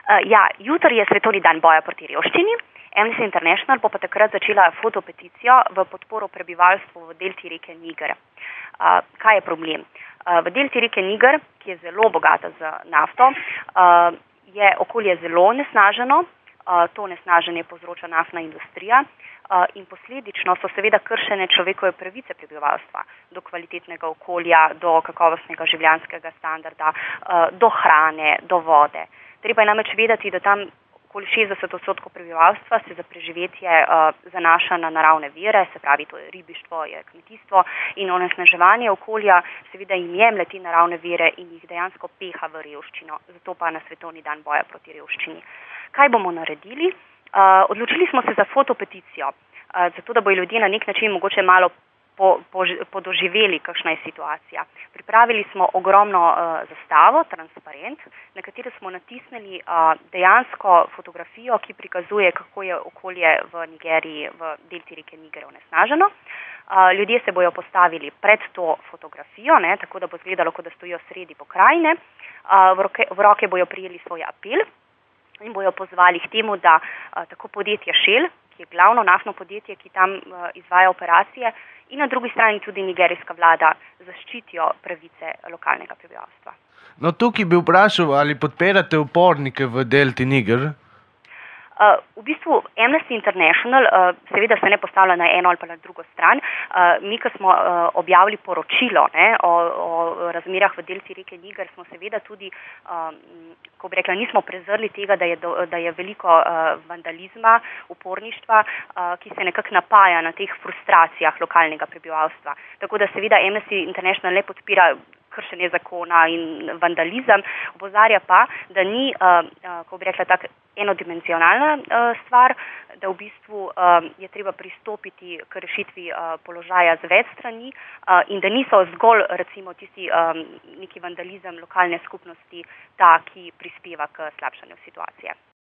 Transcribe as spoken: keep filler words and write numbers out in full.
Uh, ja, jutri je svetovni dan boja proti revščini. Amnesty International bo pa takrat začela fotopeticijo v podporo prebivalstvu v delti reke Niger. Uh, kaj je problem? Uh, v delti reke Niger, ki je zelo bogata z nafto, uh, je okolje zelo nesnaženo, uh, to nesnaženje povzroča naftna industrija uh, in posledično so seveda kršene človekove pravice prebivalstva do kvalitetnega okolja, do kakovostnega življenjskega standarda, uh, do hrane, do vode. Treba je namreč vedeti, da tam okoli šestdeset odstotkov prebivalstva se za preživetje uh, zanaša na naravne vire, se pravi, to je ribištvo, je kmetijstvo in onesnaževanje okolja seveda jim jemlje te naravne vire in jih dejansko peha v revščino, zato pa na svetovni dan boja proti revščini. Kaj bomo naredili? Uh, odločili smo se za fotopeticijo, uh, zato da bojo ljudje na nek način mogoče malo Po, po, podoživeli, kakšna je situacija. Pripravili smo ogromno uh, zastavo, transparent, na katero smo natisnili uh, dejansko fotografijo, ki prikazuje, kako je okolje v Nigeriji, v delti reke Niger onesnaženo. Uh, ljudje se bojo postavili pred to fotografijo, ne, tako da bo izgledalo, kot da stojijo sredi pokrajine. Uh, v, roke, v roke bojo prijeli svoj apel in bojo pozvali k temu, da uh, tako podjetje Shell, ki je glavno naftno podjetje, ki tam uh, izvaja operacije, in na drugi strani tudi nigerijska vlada zaščitijo pravice lokalnega prebivalstva. No, tukaj bi vprašal, ali podpirate upornike v delti Niger? Uh, v bistvu Amnesty International uh, seveda se ne postavlja na eno ali pa na drugo stran. Uh, mi, ko smo uh, objavili poročilo ne, o, o razmerah v delti reke Niger, smo seveda tudi, um, ko bi rekla, nismo prezrli tega, da je, do, da je veliko uh, vandalizma, uporništva, uh, ki se nekako napaja na teh frustracijah lokalnega prebivalstva. Tako da seveda Amnesty International ne podpira kršenje zakona in vandalizem, opozarja pa, da ni, uh, uh, ko bi rekla, tak enodimenzionalna uh, stvar, da v bistvu uh, je treba pristopiti k rešitvi uh, položaja z več strani uh, in da niso zgolj recimo tisti um, neki vandalizem lokalne skupnosti ta, ki prispeva k slabšanju situacije.